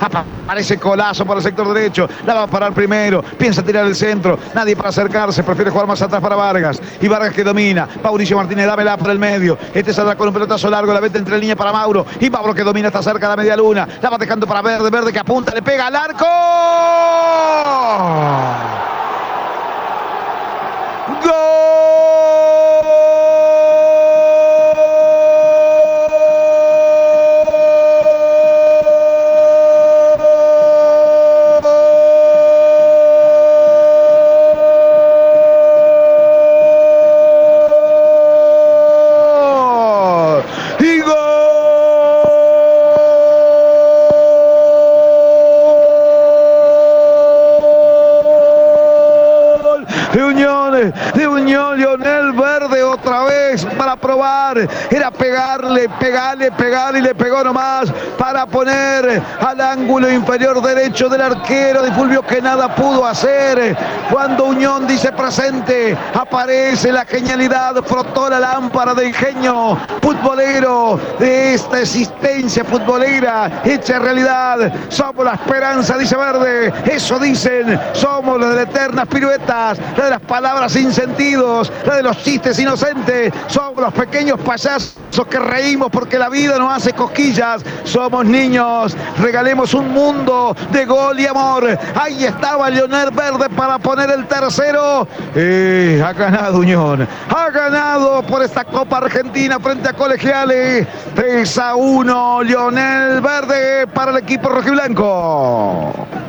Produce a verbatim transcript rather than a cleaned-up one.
Aparece Colazo por el sector derecho. La va a parar primero. Piensa tirar el centro. Nadie para acercarse. Prefiere jugar más atrás para Vargas. Y Vargas que domina. Mauricio Martínez, dámela por el medio. Este saldrá con un pelotazo largo. La vete entre línea para Mauro. Y Mauro que domina, está cerca de la media luna. La va dejando para Verde. Verde que apunta, le pega al arco. ¡Gol! De Unión, de Unión, Lionel Verde otra vez para probar, era pegarle, pegarle, pegarle y le pegó nomás para poner al ángulo inferior derecho del arquero de Fulvio que nada pudo hacer. Cuando Unión dice presente, aparece la genialidad, frotó la lámpara de ingenio futbolero de esta existencia futbolera hecha realidad. Somos la esperanza, dice Verde, eso dicen, somos los de las eternas piruetas, la de las palabras sin sentidos, la de los chistes inocentes, somos los pequeños payasos que reímos porque la vida nos hace cosquillas, somos niños, regalemos un mundo de gol y amor. Ahí estaba Lionel Verde para poner el tercero. Eh, ha ganado Unión, ha ganado por esta Copa Argentina frente a Colegiales. tres a uno, Lionel Verde para el equipo rojiblanco.